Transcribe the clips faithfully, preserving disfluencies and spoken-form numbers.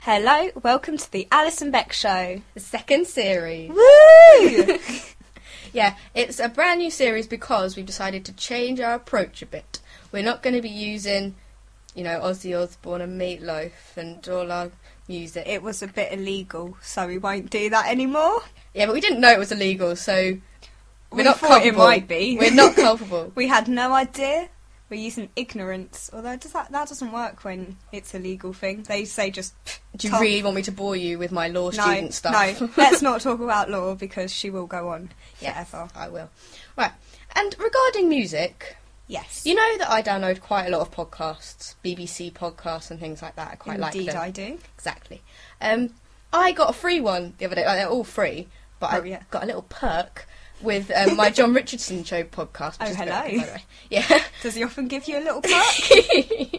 Hello, welcome to the Alison Beck Show. The second series. Woo! Yeah, it's a brand new series because we've decided to change our approach a bit. We're not going to be using, you know, Ozzy Osbourne and Meatloaf and all our music. It was a bit illegal, so we won't do that anymore. Yeah, but we didn't know it was illegal, so we're we not thought culpable. it might be. We're not culpable. We had no idea. We're using ignorance, although does that that doesn't work when it's a legal thing. They say just... Do you top. really want me to bore you with my law no, student stuff? No, let's not talk about law because she will go on Yes, forever. I will. Right, and regarding music... Yes. You know that I download quite a lot of podcasts, B B C podcasts and things like that. I quite Indeed like them. I do. Exactly. Um, I got a free one the other day. Like, they're all free, but Oh, I yeah. got a little perk with um, my John Richardson Show podcast. Which Oh, is hello. very good, by the way. Yeah. Does he often give you a little perk?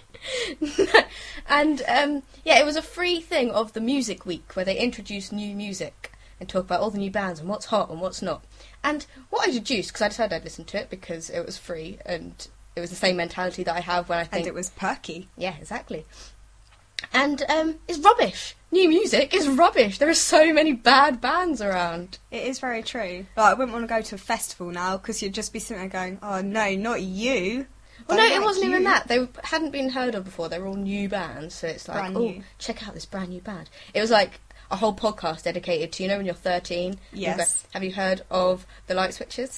And um, yeah, it was a free thing of the Music Week where they introduce new music and talk about all the new bands and what's hot and what's not. And what I deduced, because I decided I'd listen to it because it was free and it was the same mentality that I have when I think... And it was perky. Yeah, exactly. And um, it's rubbish. New music is rubbish. There are so many bad bands around. It is very true. Like, I wouldn't want to go to a festival now because you'd just be sitting there going, oh no, not you. Well, Don't no, it like wasn't you. even that. They hadn't been heard of before. They were all new bands, so it's like, Brand oh, new. check out this brand new band. It was like a whole podcast dedicated to, you know, when you're thirteen. you go, Yes. Have you heard of the Light Switches?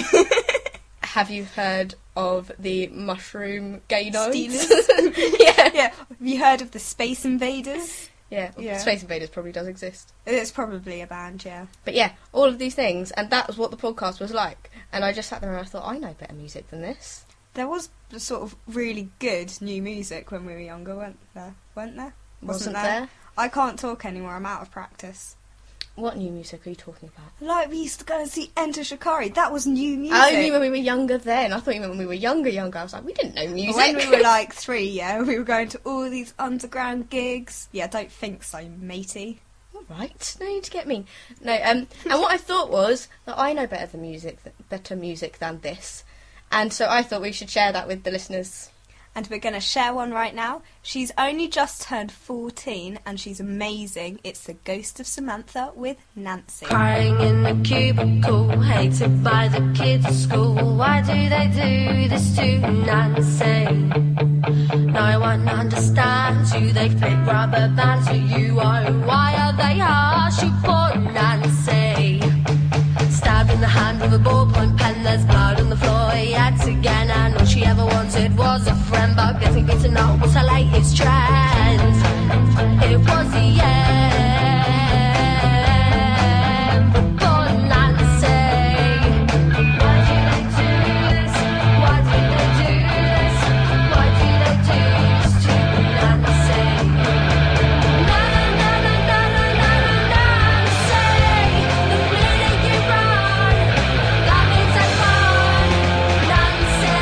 Have you heard of the Mushroom Gay Nodes? Steelers. yeah. Yeah. Have you heard of the Space Invaders? Yeah. Yeah. Space Invaders probably does exist. It's probably a band, yeah. But yeah, all of these things, and that was what the podcast was like. And I just sat there and I thought, I know better music than this. There was the sort of really good new music when we were younger, weren't there? Weren't there? Wasn't there? I can't talk anymore, I'm out of practice. What new music are you talking about? Like, we used to go and see Enter Shikari. That was new music. Only when we were younger then. I thought you meant when we were younger, younger. I was like, we didn't know music. When we were like three, yeah, we were going to all these underground gigs. Yeah, don't think so, matey. All right, no need to get mean. No, um, and what I thought was that I know better than music, th- better music than this, and so I thought we should share that with the listeners. And we're going to share one right now. She's only just turned fourteen and she's amazing. It's The Ghost of Samantha with Nancy. Crying in the cubicle, hated by the kids at school. Why do they do this to Nancy? No one understands you. They flick rubber bands at you. Oh, why are they harsh? You poor Nancy. Stabbed in the hand with a ballpoint pen. There's blood on the floor yet again. And all she ever wanted was a friend. But getting beaten up was her latest trend. It was the end. Poor Nancy. Why do they do this? Why do they do this? Why do they do this to Nancy? Na na na na na na na Nancy. The minute you run, that means I'm gone. Nancy.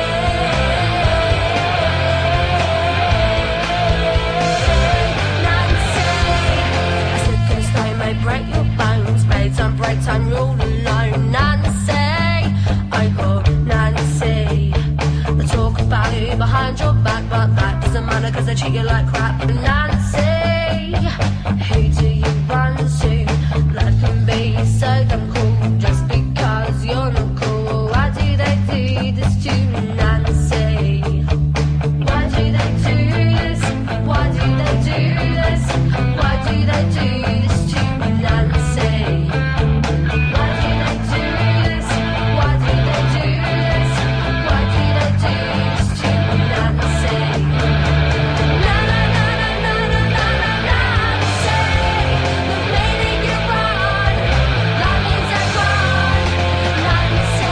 Break your bones, made some break time, you're all alone. Nancy, I go, Nancy. They talk about you behind your back, but that doesn't matter cause they treat you like crap. Nancy, who do you run to? Life can be so damn cool just because you're not cool. Why do they do this to Nancy? Why do they do this? Why do they do this? Why do they do this to Nancy? Why do they do this? Why do they do this? Why do they do this to Nancy? Na na na na na na na Nancy. The minute you run, that means I'm gone. Nancy.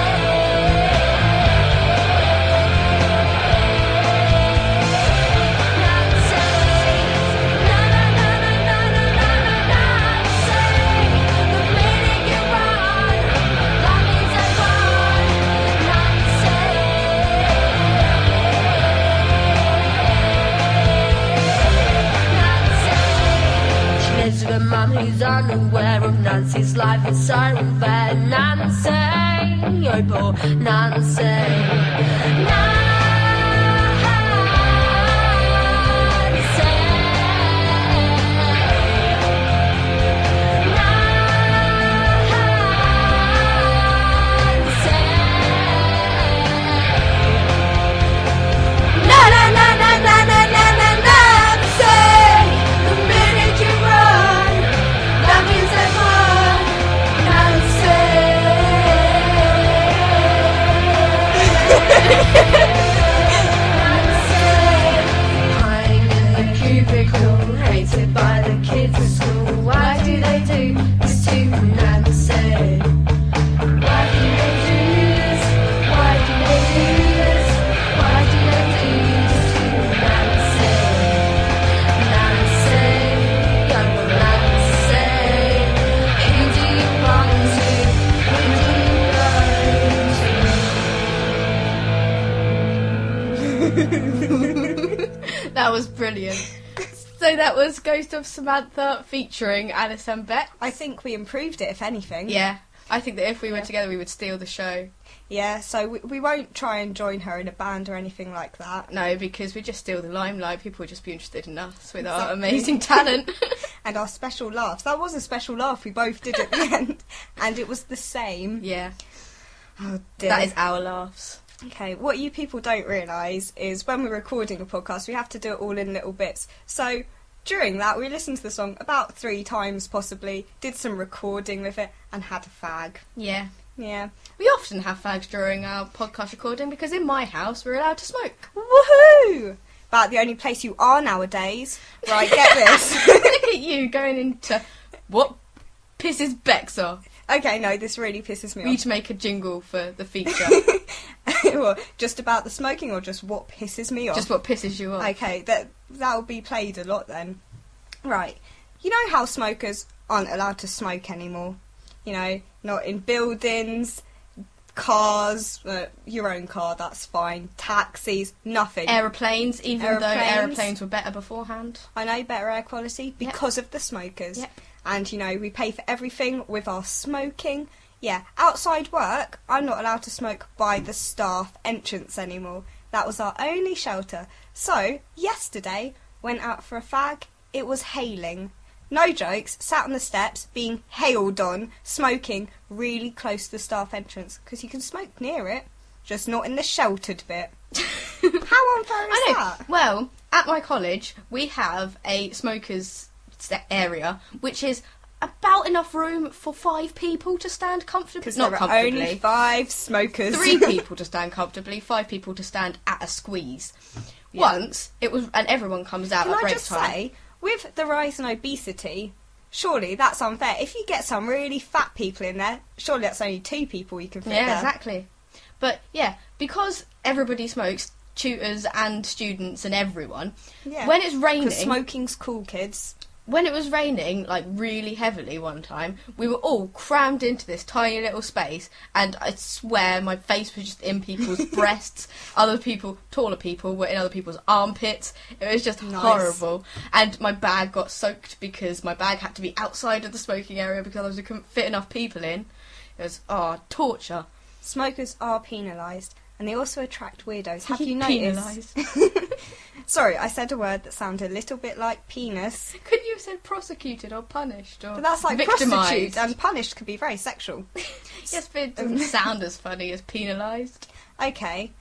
She lives with a mum who's unaware of Nancy's life inside unfair. Nancy, oh poor Nancy. Nancy. brilliant. So that was Ghost of Samantha featuring Alison Beck. I think we improved it, if anything. Yeah, I think that if we were Yeah. together, we would steal the show. Yeah, so we, we won't try and join her in a band or anything like that. No, because we just steal the limelight. People would just be interested in us with our Exactly. amazing talent. And our special laughs. That was a special laugh we both did at the end. And it was the same. Yeah, Oh dear. that is our laughs. Okay, what you people don't realise is when we're recording a podcast, we have to do it all in little bits. So during that, we listened to the song about three times possibly, did some recording with it, and had a fag. Yeah. Yeah. We often have fags during our podcast recording because in my house we're allowed to smoke. Woohoo! About the only place you are nowadays. Right, get this. Look at you going into what pisses Bex off. Okay, no, this really pisses me We need off. to make a jingle for the feature. Well, just about the smoking or just what pisses me off? Just what pisses you off. Okay, that that'll be played a lot then. Right. You know how smokers aren't allowed to smoke anymore? You know, not in buildings, cars, uh, your own car, that's fine. Taxis, nothing. Aeroplanes, even though Aeroplanes. aeroplanes were better beforehand. I know, better air quality because of the smokers. Yep. And, you know, we pay for everything with our smoking. Yeah, outside work, I'm not allowed to smoke by the staff entrance anymore. That was our only shelter. So, yesterday, went out for a fag. It was hailing. No jokes, sat on the steps, being hailed on, smoking really close to the staff entrance. Because you can smoke near it, just not in the sheltered bit. How unfair is I know. that? Well, at my college, we have a smokers' se- area, which is about enough room for five people to stand comfortably. Because Not there are comfortably. only five smokers. Three people to stand comfortably, five people to stand at a squeeze. Yeah. Once it was, and everyone comes out Can at I break just time. say, with the rise in obesity, surely that's unfair. If you get some really fat people in there, surely that's only two people you can fit Yeah, there. exactly. But yeah, because everybody smokes, tutors and students and everyone. Yeah. When it's raining, Because smoking's cool, kids. when it was raining, like really heavily one time, we were all crammed into this tiny little space, and I swear my face was just in people's breasts. Other people, taller people, were in other people's armpits. It was just Nice. horrible. And my bag got soaked because my bag had to be outside of the smoking area because otherwise we couldn't fit enough people in. It was, oh, torture. Smokers are penalised, and they also attract weirdos. Have you noticed? Penalised. Sorry, I said a word that sounded a little bit like penis. Couldn't you have said prosecuted or punished or But that's like victimised? prostitute, and punished could be very sexual. Yes, but it doesn't sound as funny as penalised. Okay.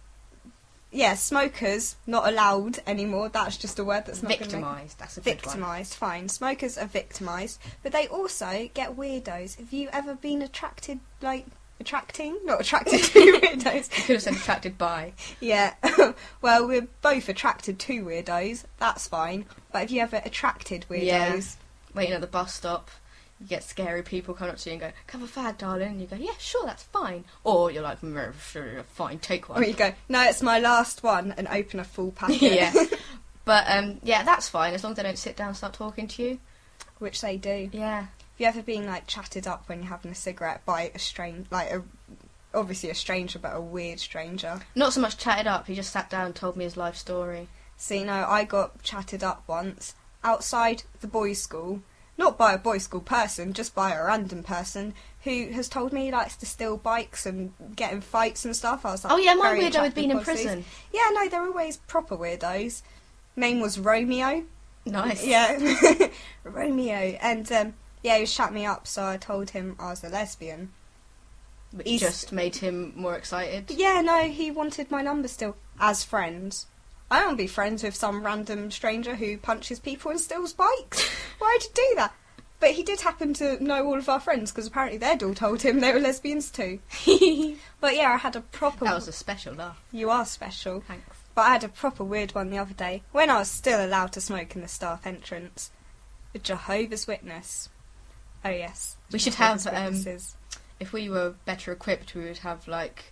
Yeah, smokers not allowed anymore. That's just a word that's not gonna make- Victimised, that's a good one. Victimised, fine. Smokers are victimised, but they also get weirdos. Have you ever been attracted, like, attracting? Not attracted to weirdos. You could have said attracted by. Yeah. Well, we're both attracted to weirdos. That's fine. But have you ever attracted weirdos? Yeah. Waiting at the bus stop, you get scary people coming up to you and go, "Come have a fag, darling," and you go, "Yeah, sure, that's fine." Or you're like, "Mm, sure, fine, take one." Or you go, "No, it's my last one," and open a full packet. Yeah. But, um, yeah, that's fine, as long as they don't sit down and start talking to you. Which they do. Yeah. Have you ever been, like, chatted up when you're having a cigarette by a strange, like, a, obviously a stranger, but a weird stranger? Not so much chatted up, he just sat down and told me his life story. See, no, I got chatted up once outside the boys' school, not by a boys' school person, just by a random person who has told me he likes to steal bikes and get in fights and stuff. I was like, Oh, yeah, my very weirdo had attracted been in policies. prison. Yeah, no, they're always proper weirdos. Name was Romeo. Nice. Yeah, Romeo. And, um, yeah, he shut me up, so I told him I was a lesbian. Which He's- just made him more excited. But yeah, no, he wanted my number still, as friends. I don't want to be friends with some random stranger who punches people and steals bikes. Why'd you do that? But he did happen to know all of our friends, because apparently they'd all told him they were lesbians too. But yeah, I had a proper... That was a special laugh. You are special. Thanks. But I had a proper weird one the other day, when I was still allowed to smoke in the staff entrance. A Jehovah's Witness. Oh yes. We should Jehovah's have, um, Witnesses. If we were better equipped, we would have, like,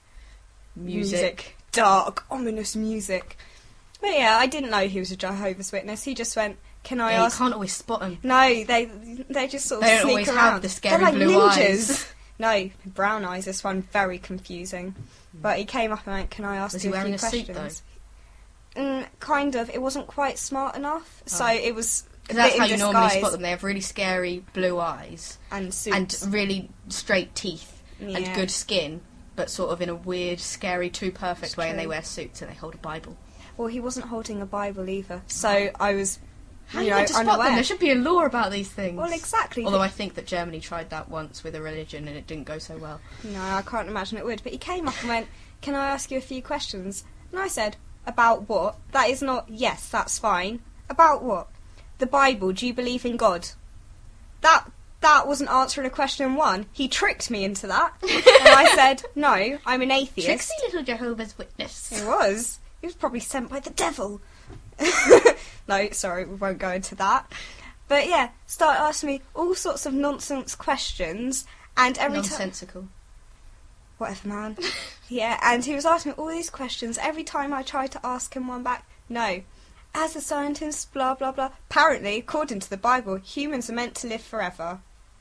music. Dark, ominous music. But yeah, I didn't know he was a Jehovah's Witness. He just went, "Can I Yeah, you ask?" can't always spot them. No, they they just sort of They don't sneak always around. have the scary They're like blue ninjas. eyes. No, brown eyes. This one very confusing. But he came up and went, "Can I ask Was you he a few wearing a suit, questions?" Mm, kind of. It wasn't quite smart enough, so Oh. it was a Because that's bit how in you normally disguise. spot them. They have really scary blue eyes And suits. and really straight teeth Yeah. and good skin, but sort of in a weird, scary, too perfect It's way. And they true. wear suits and they hold a Bible. Well, he wasn't holding a Bible either, so I was, How you are you know, meant to spot unaware. them? There should be a law about these things. Well, exactly. Although I think that Germany tried that once with a religion and it didn't go so well. No, I can't imagine it would. But he came up and went, "Can I ask you a few questions?" And I said, "About what?" That is not, yes, that's fine. About what? The Bible, do you believe in God? That that wasn't answering a question one. He tricked me into that. And I said, "No, I'm an atheist." Trixie little Jehovah's Witness. He was. He was probably sent by the devil. No, sorry, we won't go into that. But yeah, started asking me all sorts of nonsense questions, and every time, Nonsensical. whatever, man. Yeah, and he was asking me all these questions. Every time I tried to ask him one back, no. As a scientist, blah blah blah. Apparently, according to the Bible, humans are meant to live forever.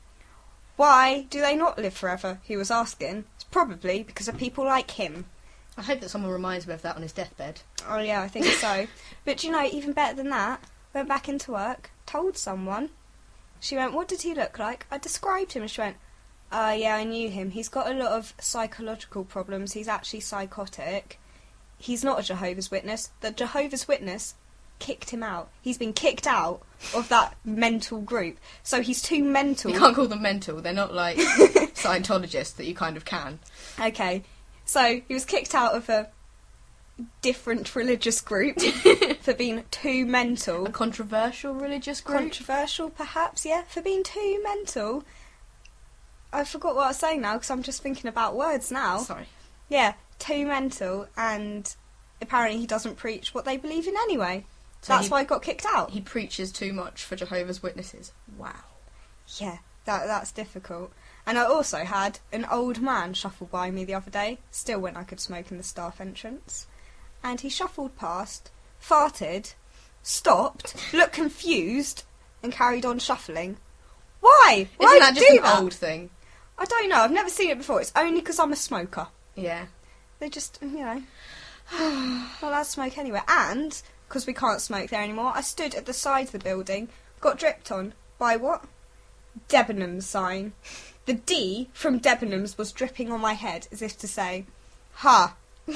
Why do they not live forever? He was asking. It's probably because of people like him. I hope that someone reminds me of that on his deathbed. Oh yeah, I think so. But you know, even better than that, went back into work, told someone. She went, "What did he look like?" I described him and she went, "Uh, yeah, I knew him. He's got a lot of psychological problems. He's actually psychotic. He's not a Jehovah's Witness. The Jehovah's Witness kicked him out. He's been kicked out of that mental group. So he's too mental." You can't call them mental. They're not like Scientologists that you kind of can. Okay. So he was kicked out of a different religious group for being too mental. A controversial religious group. Controversial, perhaps, yeah, for being too mental. I forgot what I was saying now because I'm just thinking about words now. Sorry. Yeah, too mental, and apparently he doesn't preach what they believe in anyway. So That's he- why he got kicked out. He preaches too much for Jehovah's Witnesses. Wow. Yeah, that that's difficult. And I also had an old man shuffle by me the other day, still when I could smoke in the staff entrance. And he shuffled past, farted, stopped, looked confused, and carried on shuffling. Why? Why Isn't that just do an that? old thing? I don't know, I've never seen it before. It's only because I'm a smoker. Yeah. They just, you know, not allowed to smoke anywhere. And, because we can't smoke there anymore, I stood at the side of the building, got dripped on by what? Debenhams sign. The D from Debenhams was dripping on my head, as if to say, "Ha,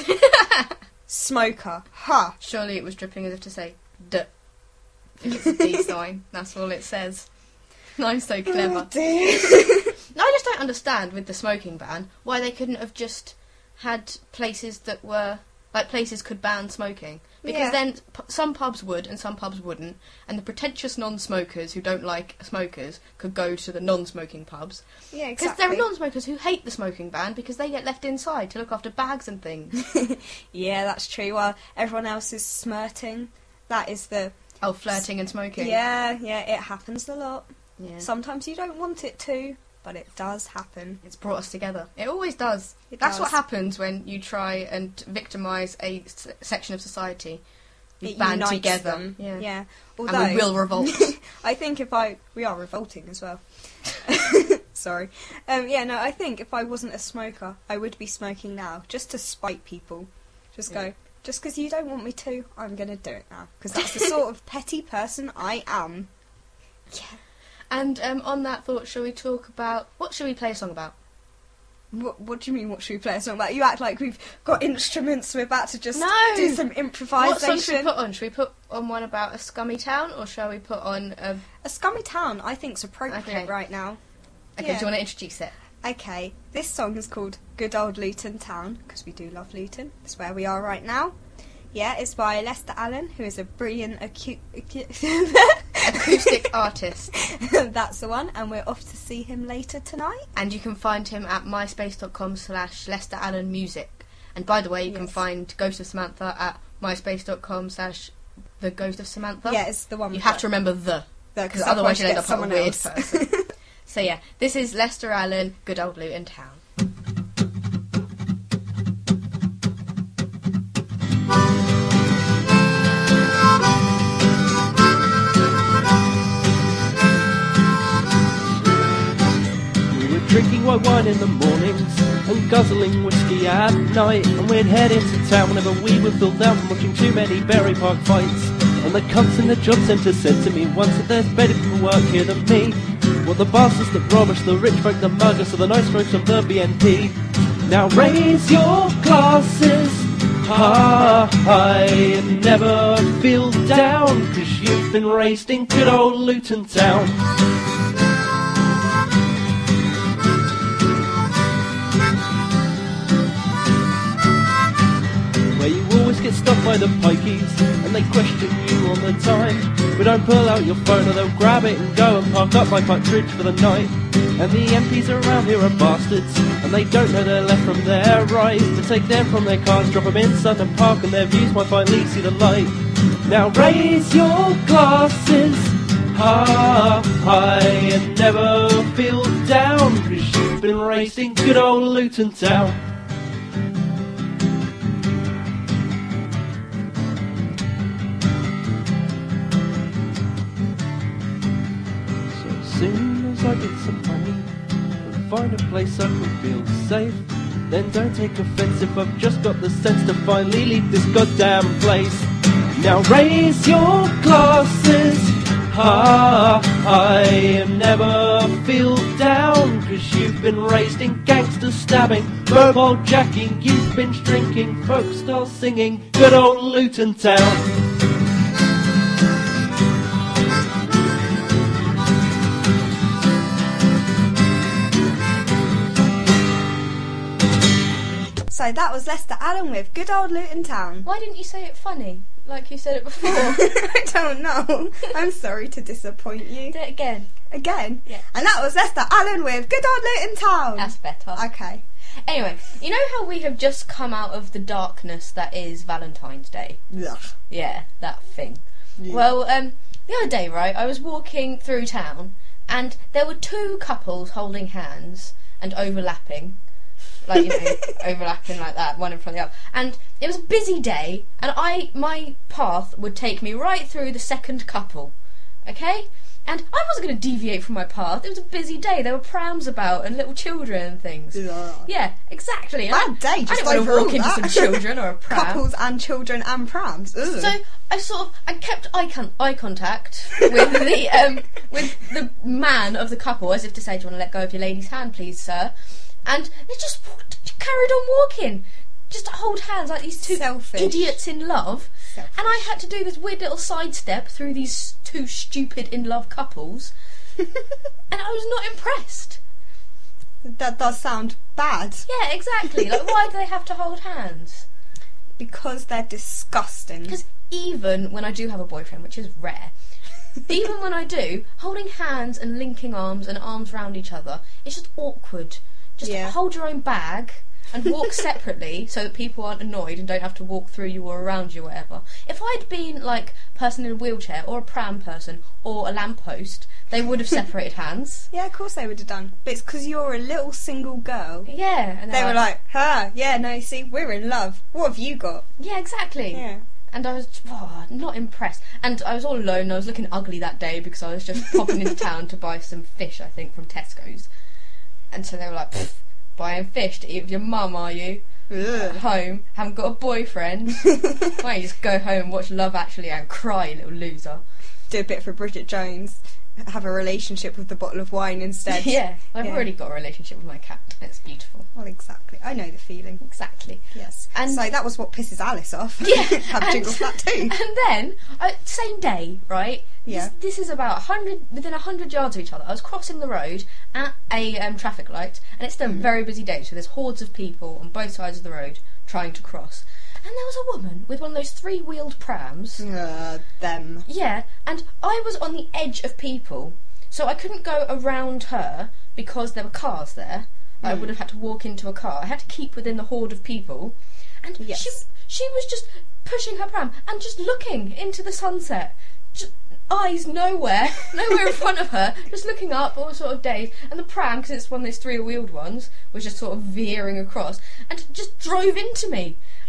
smoker, ha." Surely it was dripping as if to say, D. It's a D sign. That's all it says. I'm so Oh clever. dear. No, I just don't understand with the smoking ban why they couldn't have just had places that were like places could ban smoking, because Yeah. then p- some pubs would and some pubs wouldn't, and the pretentious non-smokers who don't like smokers could go to the non-smoking pubs, Yeah, because exactly. there are non-smokers who hate the smoking ban because they get left inside to look after bags and things. Yeah, that's true. While everyone else is smirting, that is the... Oh, flirting and smoking. Yeah, yeah, it happens a lot. Yeah. Sometimes you don't want it to, but it does happen. It's brought us together. It always does. It That's does. what happens when you try and victimise a s- section of society. You It band unites together. them. Yeah. Yeah. And Although, we will revolt. I think if I... We are revolting as well. Sorry. Um, yeah, no, I think if I wasn't a smoker, I would be smoking now, just to spite people. Just Yeah. go, just because you don't want me to, I'm going to do it now. Because that's the sort of petty person I am. Yeah. And um, on that thought, shall we talk about... What shall we play a song about? What, what do you mean, what should we play a song about? You act like we've got instruments, we're about to just No! do some What song should we improvisation. put on? Should we put on one about a scummy town, or shall we put on a... A Scummy Town, I think, is appropriate Okay. right now. Okay, Yeah. do you want to introduce it? Okay, this song is called Good Old Luton Town, because we do love Luton. It's where we are right now. Yeah, it's by Lester Allen, who is a brilliant acu- acu- Acoustic artist. That's the one, and we're off to see him later tonight. And you can find him at myspace.com slash Lester Allen Music. And by the way, you can Yes. find Ghost of Samantha at myspace.com slash The Ghost of Samantha. Yeah, it's the one. You have to remember the, because because otherwise you'll end get up like a someone weird else. person. So yeah, this is Lester Allen, Good Old Luton Town. We were drinking white wine in the mornings and guzzling whiskey at night. And we'd head into town whenever we were filled down from watching too many Berry Park fights. And the cunts in the job centre said to me once that there's better people work here than me. Well, the bastards that rob us, the rich folk that mug us, are the nice folks of the B N P. Now raise your glasses high and never feel down, 'cause you've been raised in good old Luton Town. Where you always get stopped by the pikeys and they question you all the time. But don't pull out your phone or they'll grab it and go and park up by Partridge for the night. And the M Ps around here are bastards, and they don't know their left from their right. They take them from their cars, drop them in Sutton Park, and their views might finally see the light. Now raise your glasses high, high and never feel down, 'cause you've been raised in good old Luton Town. So as soon as I get some money and find a place I can feel safe, then don't take offence if I've just got the sense to finally leave this goddamn place. Now raise your glasses high, high and never feel down, 'cause you've been raised in gangster stabbing, mobile jacking, you've been drinking, folk start singing, good old Luton Town. So that was Lester Allen with Good Old Luton Town. Why didn't you say it funny, like you said it before? I don't know. I'm sorry to disappoint you. Do it again. Again? Yeah. And that was Lester Allen with Good Old Luton Town. That's better. Okay. Anyway, you know how we have just come out of the darkness that is Valentine's Day? Ugh. Yeah, that thing. Yeah. Well, um, the other day, right, I was walking through town and there were two couples holding hands and overlapping. Like, you know, overlapping like that, one in front of the other. And it was a busy day, and I my path would take me right through the second couple, okay? And I wasn't going to deviate from my path. It was a busy day. There were prams about and little children and things. Ugh. Yeah, exactly. Bad And day, I, just I didn't want to overall walk into that. some children or a pram. Couples and children and prams. Ugh. So I sort of I kept eye, con- eye contact with the um, with the man of the couple, as if to say, "Do you want to let go of your lady's hand, please, sir?" And they just walked, carried on walking, just to hold hands like these two Selfish. idiots in love. Selfish. And I had to do this weird little sidestep through these two stupid in love couples, and I was not impressed. That does sound bad. Yeah, exactly. Like, why do they have to hold hands? Because they're disgusting. Because even when I do have a boyfriend, which is rare, even when I do, holding hands and linking arms and arms round each other, it's just awkward. Just Yeah. hold your own bag and walk separately so that people aren't annoyed and don't have to walk through you or around you or whatever. If I'd been like a person in a wheelchair or a pram person or a lamppost, they would have separated hands. Yeah, of course they would have done. But it's because you're a little single girl. Yeah. And They they're were like, huh, yeah, no, you see, we're in love. What have you got? yeah, exactly. Yeah. And I was oh, not impressed. And I was all alone and I was looking ugly that day because I was just popping into town to buy some fish, I think, from Tesco's. And so they were like, "Pfft, buying fish to eat with your mum, are you? At Ugh. home, haven't got a boyfriend? Why don't you just go home and watch Love Actually and cry, you little loser?" Do a bit for Bridget Jones. Have a relationship with the bottle of wine instead. Yeah, I've Yeah. already got a relationship with my cat. It's beautiful. Well, exactly. I know the feeling. Exactly. Yes. And- so that was what pisses Alice off. Yeah, Have and- jingle flat too. And then, uh, same day, right? Yeah. This, this is about a hundred within a hundred yards of each other. I was crossing the road at a um, traffic light, and it's a Mm. very busy day, so there's hordes of people on both sides of the road trying to cross. And there was a woman with one of those three-wheeled prams. Uh, them. Yeah, and I was on the edge of people, so I couldn't go around her because there were cars there. I Mm. would have had to walk into a car. I had to keep within the horde of people. And Yes. she she was just pushing her pram and just looking into the sunset. Just eyes nowhere, nowhere in front of her, just looking up, all sort of dazed. And the pram, because it's one of those three-wheeled ones, was just sort of veering across and just drove into me.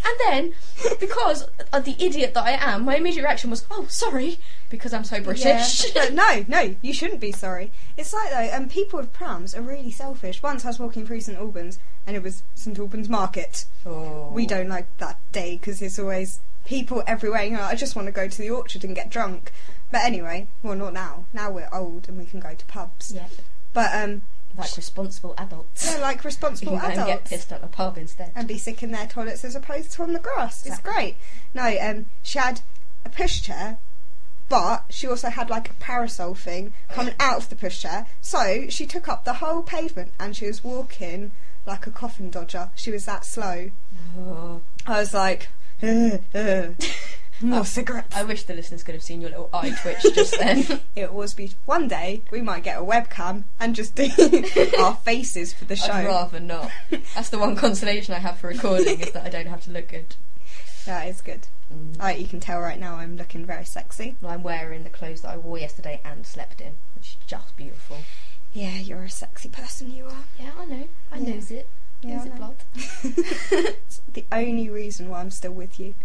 And then, because of the idiot that I am, my immediate reaction was, oh, sorry, because I'm so British. Yeah. But no, no, you shouldn't be sorry. It's like, though, um, people with prams are really selfish. Once I was walking through St Albans, and it was St Albans Market. Oh. We don't like that day, because there's always people everywhere. You know, I just want to go to the orchard and get drunk. But anyway, well, not now. Now we're old and we can go to pubs. Yeah. But, um... like responsible adults. Yeah, like responsible you can adults. get pissed at the pub instead. And be sick in their toilets as opposed to on the grass. It's Exactly. great. No, um, she had a pushchair, but she also had like a parasol thing coming out of the pushchair. So she took up the whole pavement and she was walking like a coffin dodger. She was that slow. Oh. I was like, uh, uh, more cigarettes. I wish the listeners could have seen your little eye twitch just then. It was beautiful. One day we might get a webcam and just do our faces for the show. I'd rather not. That's the one consolation I have for recording, is that I don't have to look good. That is good. Mm. Alright, you can tell right now I'm looking very sexy. Well, I'm wearing the clothes that I wore yesterday and slept in, which is just beautiful. Yeah, you're a sexy person, you are. Yeah, I know. I Yeah. knows it. Yeah, Knows I it, know. blood. It's the only reason why I'm still with you.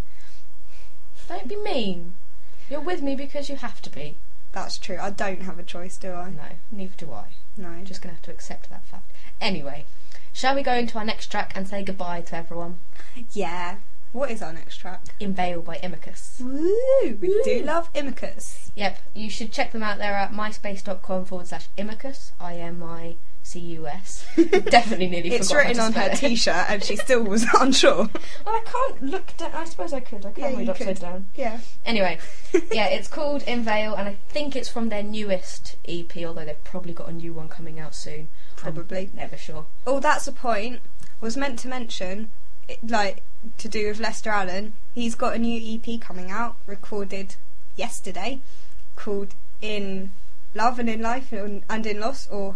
Don't be mean. You're with me because you have to be. That's true. I don't have a choice, do I? No, neither do I. No. I'm just going to have to accept that fact. Anyway, shall we go into our next track and say goodbye to everyone? Yeah. What is our next track? In Vale by Imicus. Woo! We do love Imicus. Yep, you should check them out. They're at myspace.com forward slash Imicus. I M I C U S. Definitely nearly It's forgot how written to on spell her it. t-shirt and she still was unsure. Well, I can't look down. I suppose I could. I can Yeah, read you upside could. down. Yeah. Anyway, yeah, it's called In Vale, and I think it's from their newest E P, although they've probably got a new one coming out soon. Probably. I'm never sure. Oh, that's a point. Was meant to mention, it, like, to do with Lester Allen, he's got a new E P coming out, recorded yesterday, called In Love and in Life and and in Loss, or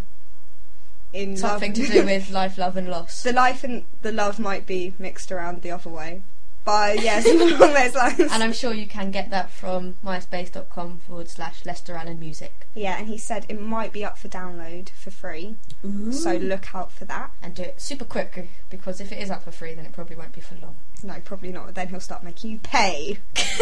in Something love. to do with life, love, and loss. The life and the love might be mixed around the other way. But yeah, something along those lines. And I'm sure you can get that from myspace.com forward slash Lester Allen Music. Yeah, and he said it might be up for download for free. Ooh. So look out for that. And do it super quick, because if it is up for free, then it probably won't be for long. No, probably not. Then he'll start making you pay.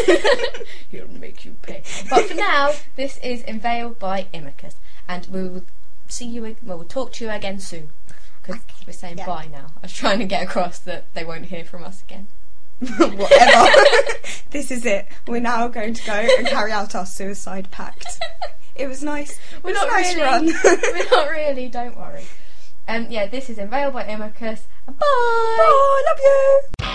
He'll make you pay. But for now, this is In Vale by Imicus. And we will see you, well, we'll talk to you again soon. Because we're saying Yeah. bye now. I was trying to get across that they won't hear from us again. Whatever. This is it. We're now going to go and carry out our suicide pact. It was nice. We're it was not a nice really. run. We're not really, don't worry. Um, yeah, this is In Vale by Imicus. Bye! Bye, love you.